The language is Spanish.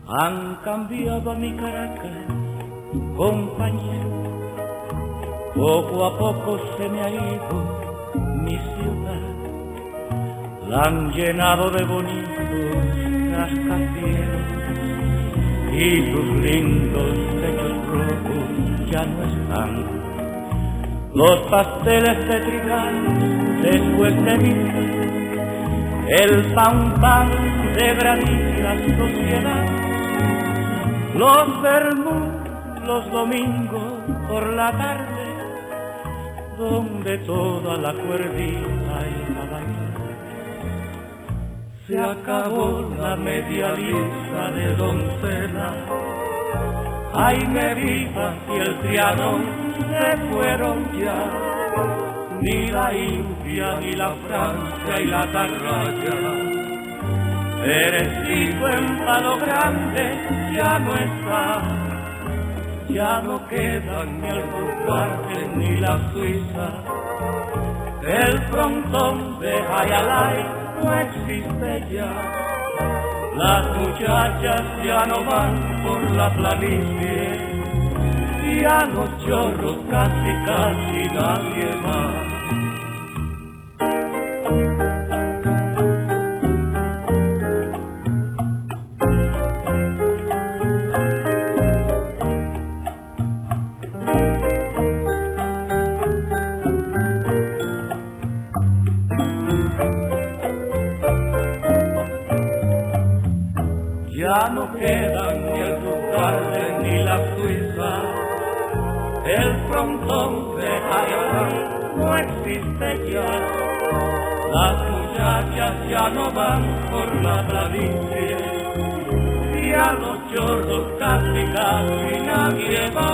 Han cambiado a mi carácter, compañero. Poco a poco se me ha ido mi ciudad. La han llenado de bonitos rascacielos y sus lindos techos rojos ya no están. Los pasteles de trigal después de misa, el pan de granito, la sociedad, los vermut los domingos por la tarde, donde toda la cuerdita iba a bailar. Se acabó la media lista de doncella, Jaime Vivas y el Trianón se fueron ya. Ni la India, ni la Francia y la Tarraya, Perecido en Palo Grande ya no está. Ya no quedan ni el Burguarte ni la Suiza. El frontón de Jayalay no existe ya. Las muchachas ya no van por la planicie, y a los chorros casi nadie más. Ya no quedan ni el Ducalde ni la Suiza. El frontón de Jayalay no existe ya. Las muchachas ya no van por la planicie, y a los chorros casi nadie va.